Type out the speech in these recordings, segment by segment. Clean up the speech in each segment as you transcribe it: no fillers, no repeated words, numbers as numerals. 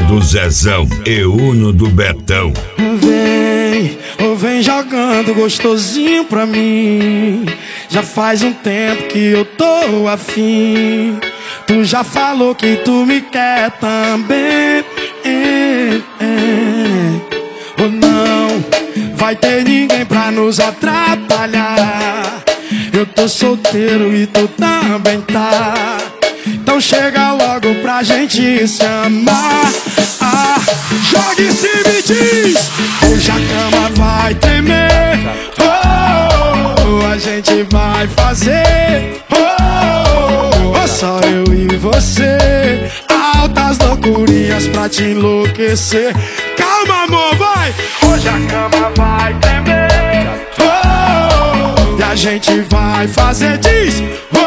do Zezão e Uno do Betão. Vem jogando gostosinho pra mim. Já faz um tempo que eu tô afim. Tu já falou que tu me quer também. Ou não vai ter ninguém pra nos atrapalhar. Eu tô solteiro e tu também tá. Então chega logo pra gente se amar. Joga em cima e diz: hoje a cama vai tremer. A gente vai fazer só eu e você. Altas loucurinhas pra te enlouquecer. Calma, amor, vai! Hoje a cama vai tremer. E a gente vai fazer, diz: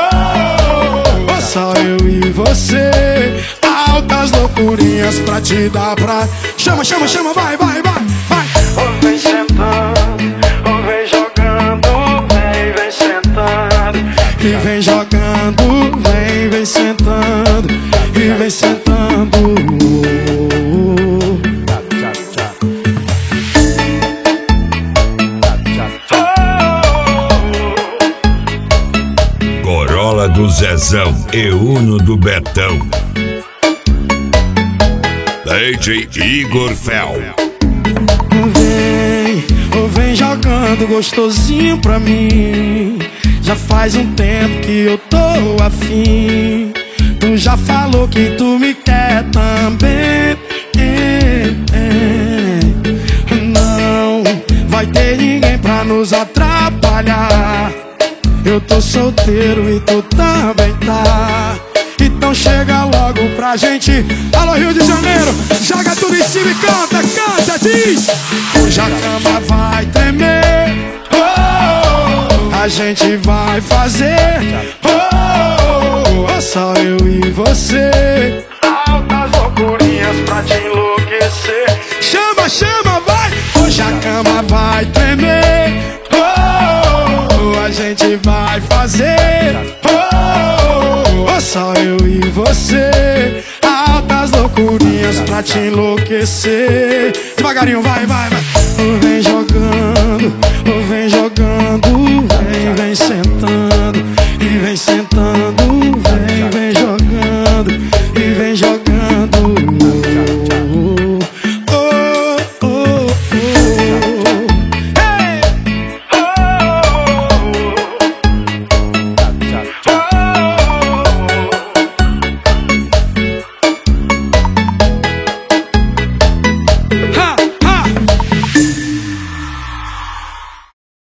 só eu e você. Altas loucurinhas pra te dar pra... Chama, chama, chama, vai, vai, vai, vai. Vem sentando, vem jogando, vem sentando. E vem jogando, vem sentando. E vem sentando. Corolla do Zezão e Uno do Betão. DJ Igor Fel. Vem jogando gostosinho pra mim. Já faz um tempo que eu tô afim. Tu já falou que tu me quer também. Não vai ter ninguém pra nos atrapalhar. Eu tô solteiro e tu também tá. Então chega logo pra gente. Alô, Rio de Janeiro, joga tudo em cima e canta, canta, diz: hoje a cama vai tremer. A gente vai fazer só eu e você. Altas loucurinhas pra te enlouquecer. Chama, chama, vai! Hoje a cama vai tremer. A gente vai fazer só eu e você. Altas loucurinhas pra te enlouquecer. Devagarinho, vai, vai, vai. Vem